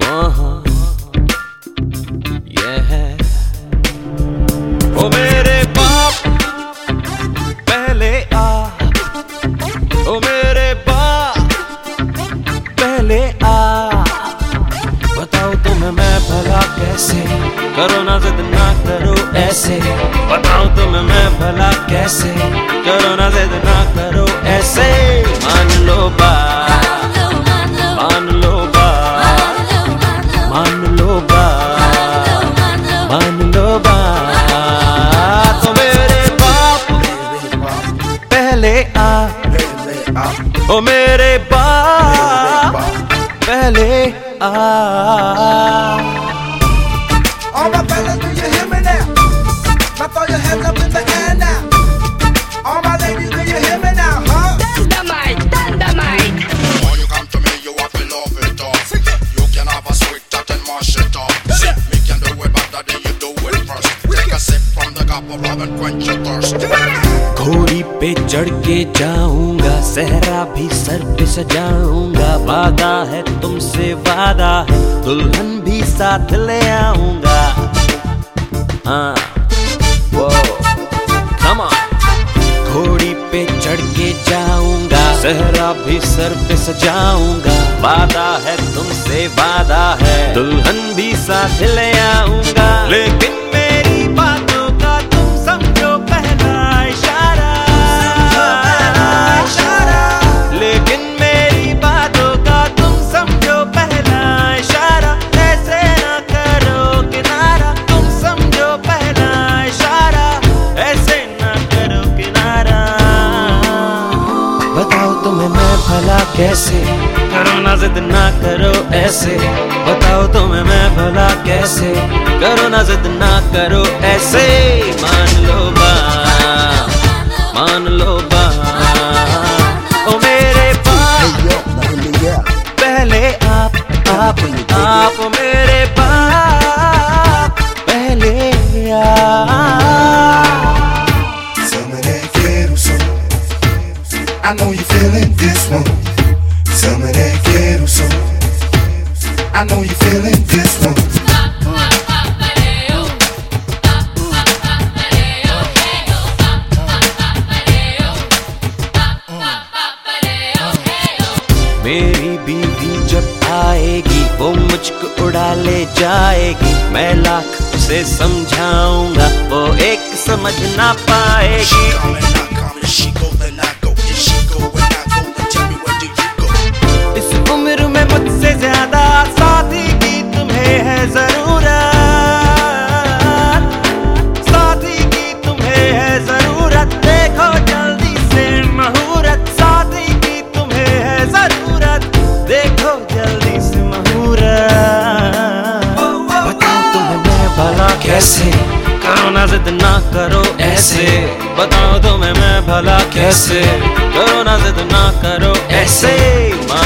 ये है ओ मेरे बाप पहले आ, ओ मेरे बाप पहले आ। बताओ तुम्हें मैं भला कैसे, करो ना जिद ना करो ऐसे। बताओ तुम्हें मैं भला कैसे, करो ना जिद ना करो ऐसे। मान लो बात, मान लो बात, मान लो बात, मान लो बात। तो मेरे बाप पहले आ, ओ मेरे बाप पहले आ। All my fellas, do you hear me now? Now throw your hands up in the air now. All my ladies, do you hear me now, huh? Dynamite, dynamite. When you come to me, you have to love it up. You can have a sweet chat and mash it up. Me can do it better than you do it first. Take a sip from the cup of rum and quench your thirst. घोड़ी पे चढ़ के जाऊंगा, सहरा भी sir पे सजाऊंगा। वादा है तुमसे वादा है, दुल्हन भी साथ ले आऊंगा। हाँ वो come on। घोड़ी पे चढ़ के जाऊंगा, सहरा भी सर पे सजाऊंगा। वादा है तुमसे वादा है, दुल्हन भी साथ ले आऊंगा। लेकिन मेरी बातों का तुम समझो पहला इशारा। लेकिन मेरी बातों का तुम समझो पहला इशारा। ऐसे ना करो किनारा, तुम समझो पहला इशारा। ऐसे ना करो किनारा। बताओ तुम्हें मैं भला कैसे, करो ना जिद ना करो ऐसे। बताओ तुम्हें मैं भला कैसे, करो ना जिद ना करो ऐसे। मान लो बात, मान लो बात, ओ मेरे बाप पहले आप, आप ओ मेरे बाप पहले आप। Tell me that quiero son. I know you feeling this one. Tell me that quiero son. I know you feeling this one. मेरी बीवी जब आएगी, वो मुझको उड़ा ले जाएगी। मैं लाख उसे समझाऊंगा, वो एक समझ ना पाएगी। Coming, not coming. She go, then I go. If she go, when I go, then tell me where do you go? इस उम्र में मुझसे ज्यादा साथी की तुम्हें है जरूरत। साथी की तुम्हें है जरूरत, देखो जल्दी से मुहूर्त। साथी की तुम्हें है जरूरत, देखो जल्दी से मुहूर्त। बताओ तुम्हें मैं भला कैसे, करो ना जिद ना करो ऐसे। बताओ तुम्हें मैं भला कैसे, करो ना जिद ना करो ऐसे।